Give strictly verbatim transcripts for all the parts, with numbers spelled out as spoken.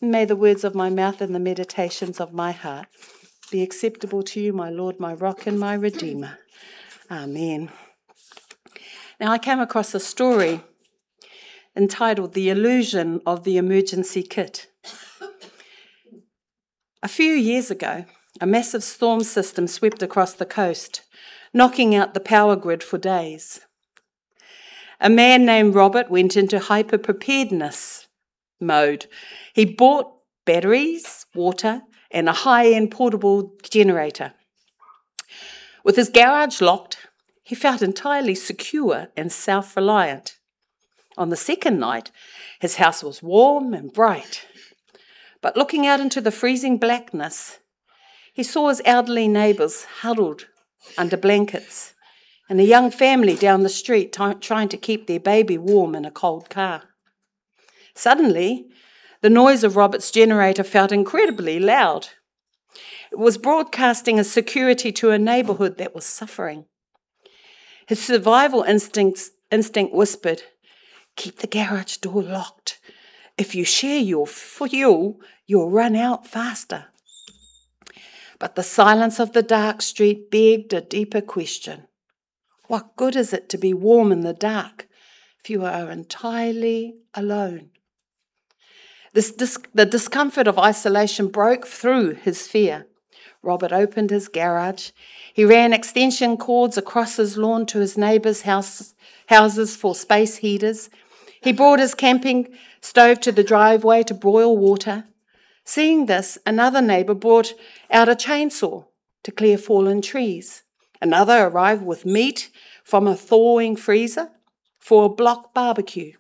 May the words of my mouth and the meditations of my heart be acceptable to you, my Lord, my rock and my redeemer. Amen. Now, I came across a story entitled The Illusion of the Emergency Kit. A few years ago, a massive storm system swept across the coast, knocking out the power grid for days. A man named Robert went into hyper-preparedness mode. He bought batteries, water, and a high-end portable generator. With his garage locked, he felt entirely secure and self-reliant. On the second night, his house was warm and bright. But looking out into the freezing blackness, he saw his elderly neighbours huddled under blankets and a young family down the street t- trying to keep their baby warm in a cold car. Suddenly, the noise of Robert's generator felt incredibly loud. It was broadcasting a security to a neighbourhood that was suffering. His survival instincts, instinct whispered, "Keep the garage door locked. If you share your fuel, you'll run out faster." But the silence of the dark street begged a deeper question. What good is it to be warm in the dark if you are entirely alone? This dis- the discomfort of isolation broke through his fear. Robert opened his garage. He ran extension cords across his lawn to his neighbours' house, houses for space heaters. He brought his camping stove to the driveway to broil water. Seeing this, another neighbour brought out a chainsaw to clear fallen trees. Another arrived with meat from a thawing freezer for a block barbecue.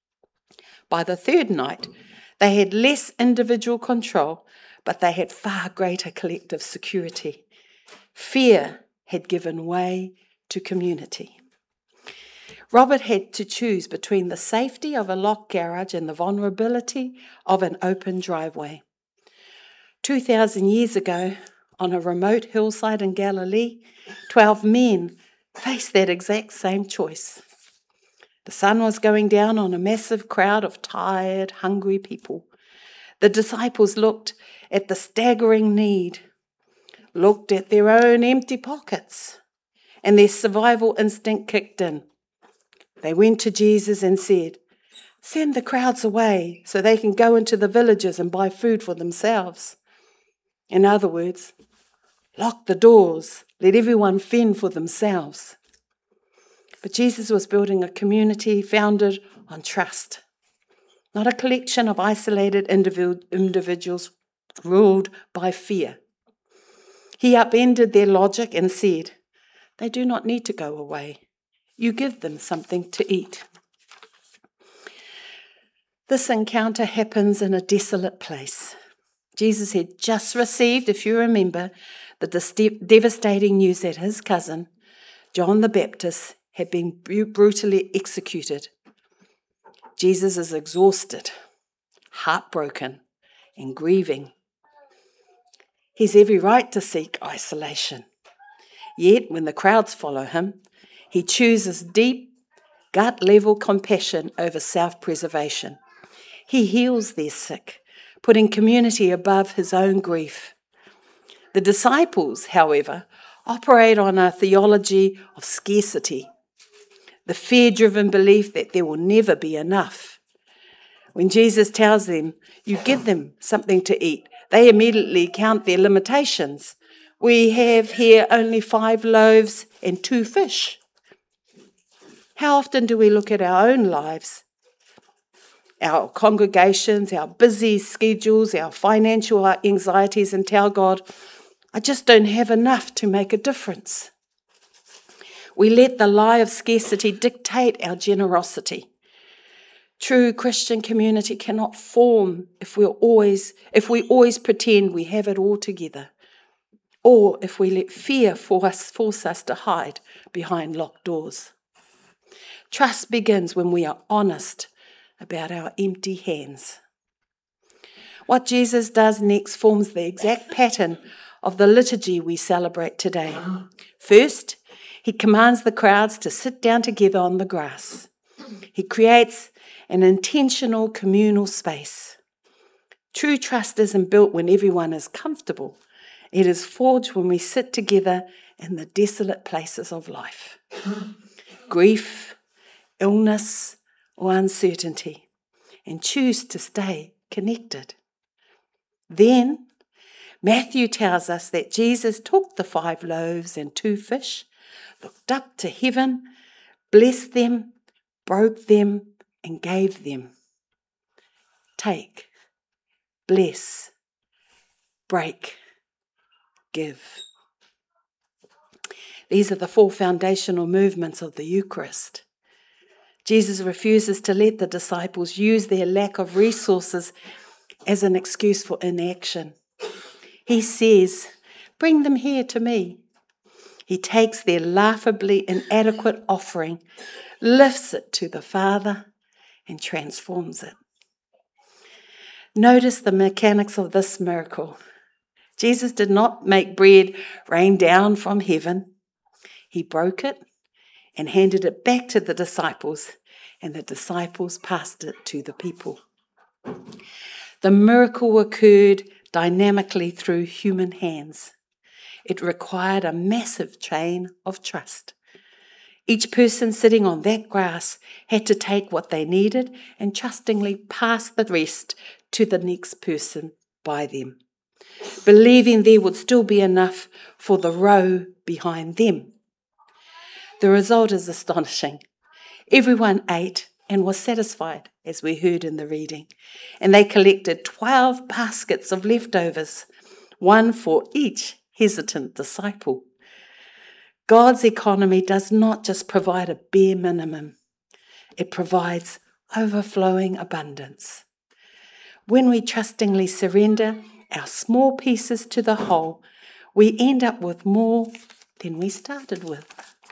By the third night, they had less individual control, but they had far greater collective security. Fear had given way to community. Robert had to choose between the safety of a locked garage and the vulnerability of an open driveway. Two thousand years ago, on a remote hillside in Galilee, twelve men faced that exact same choice. The sun was going down on a massive crowd of tired, hungry people. The disciples looked at the staggering need, looked at their own empty pockets, and their survival instinct kicked in. They went to Jesus and said, "Send the crowds away so they can go into the villages and buy food for themselves." In other words, lock the doors, let everyone fend for themselves. But Jesus was building a community founded on trust, not a collection of isolated individu- individuals ruled by fear. He upended their logic and said, "They do not need to go away. You give them something to eat." This encounter happens in a desolate place. Jesus had just received, if you remember, the devastating news that his cousin, John the Baptist, had been brutally executed. Jesus is exhausted, heartbroken, and grieving. He's every right to seek isolation. Yet, when the crowds follow him, he chooses deep, gut-level compassion over self-preservation. He heals their sick, putting community above his own grief. The disciples, however, operate on a theology of scarcity, the fear-driven belief that there will never be enough. When Jesus tells them, "You give them something to eat," they immediately count their limitations. "We have here only five loaves and two fish." How often do we look at our own lives, our congregations, our busy schedules, our financial anxieties, and tell God, "I just don't have enough to make a difference"? We let the lie of scarcity dictate our generosity. True Christian community cannot form if we're always, if we always pretend we have it all together, or if we let fear force, force us to hide behind locked doors. Trust begins when we are honest about our empty hands. What Jesus does next forms the exact pattern of the liturgy we celebrate today. First, he commands the crowds to sit down together on the grass. He creates an intentional communal space. True trust isn't built when everyone is comfortable. It is forged when we sit together in the desolate places of life. Grief, illness, or uncertainty, and choose to stay connected. Then, Matthew tells us that Jesus took the five loaves and two fish, looked up to heaven, blessed them, broke them, and gave them. Take, bless, break, give. These are the four foundational movements of the Eucharist. Jesus refuses to let the disciples use their lack of resources as an excuse for inaction. He says, "Bring them here to me." He takes their laughably inadequate offering, lifts it to the Father, and transforms it. Notice the mechanics of this miracle. Jesus did not make bread rain down from heaven. He broke it and handed it back to the disciples, and the disciples passed it to the people. The miracle occurred dynamically through human hands. It required a massive chain of trust. Each person sitting on that grass had to take what they needed and trustingly pass the rest to the next person by them, believing there would still be enough for the row behind them. The result is astonishing. Everyone ate and was satisfied, as we heard in the reading, and they collected twelve baskets of leftovers, one for each hesitant disciple. God's economy does not just provide a bare minimum, it provides overflowing abundance. When we trustingly surrender our small pieces to the whole, we end up with more than we started with.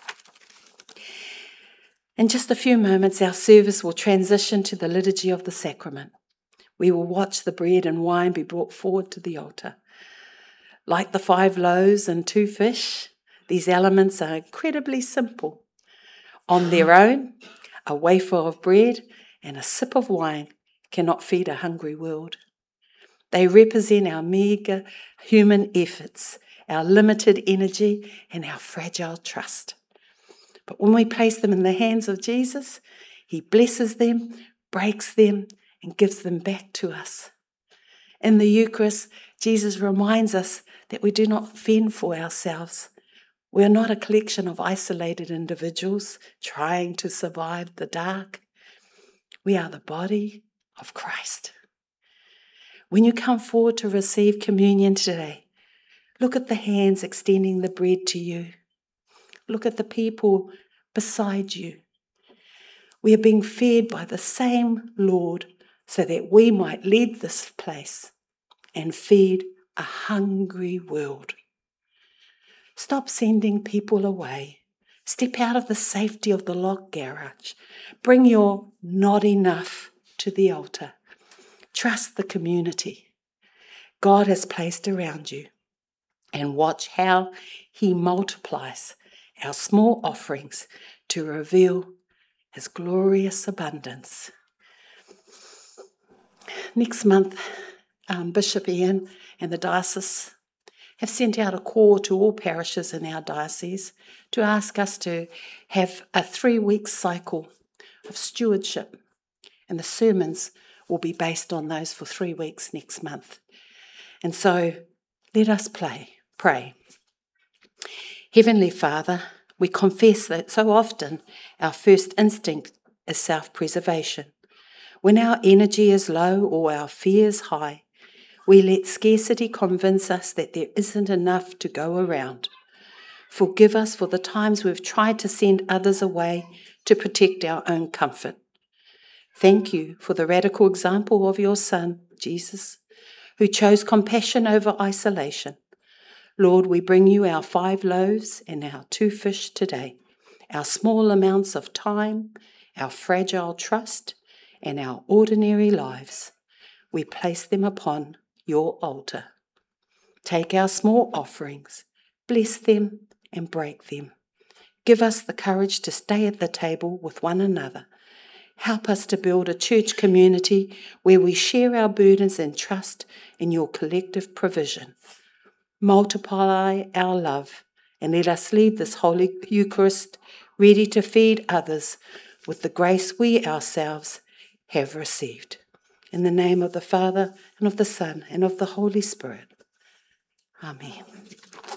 In just a few moments, our service will transition to the liturgy of the sacrament. We will watch the bread and wine be brought forward to the altar. Like the five loaves and two fish, these elements are incredibly simple. On their own, a wafer of bread and a sip of wine cannot feed a hungry world. They represent our meagre human efforts, our limited energy, and our fragile trust. But when we place them in the hands of Jesus, he blesses them, breaks them, and gives them back to us. In the Eucharist, Jesus reminds us that we do not fend for ourselves. We are not a collection of isolated individuals trying to survive the dark. We are the body of Christ. When you come forward to receive communion today, look at the hands extending the bread to you. Look at the people beside you. We are being fed by the same Lord so that we might lead this place and feed a hungry world. Stop sending people away. Step out of the safety of the locked garage. Bring your not enough to the altar. Trust the community God has placed around you and watch how he multiplies our small offerings to reveal his glorious abundance. Next month, um, Bishop Ian and the diocese have sent out a call to all parishes in our diocese to ask us to have a three-week cycle of stewardship, and the sermons will be based on those for three weeks next month. And so let us play, pray. Heavenly Father, we confess that so often our first instinct is self-preservation. When our energy is low or our fears high, we let scarcity convince us that there isn't enough to go around. Forgive us for the times we've tried to send others away to protect our own comfort. Thank you for the radical example of your Son, Jesus, who chose compassion over isolation. Lord, we bring you our five loaves and our two fish today, our small amounts of time, our fragile trust, and our ordinary lives. We place them upon your altar. Take our small offerings, bless them, and break them. Give us the courage to stay at the table with one another Help us to build a church community where we share our burdens and trust in your collective provision. Multiply our love and let us leave this Holy Eucharist ready to feed others with the grace we ourselves have received. In the name of the Father, and of the Son, and of the Holy Spirit. Amen.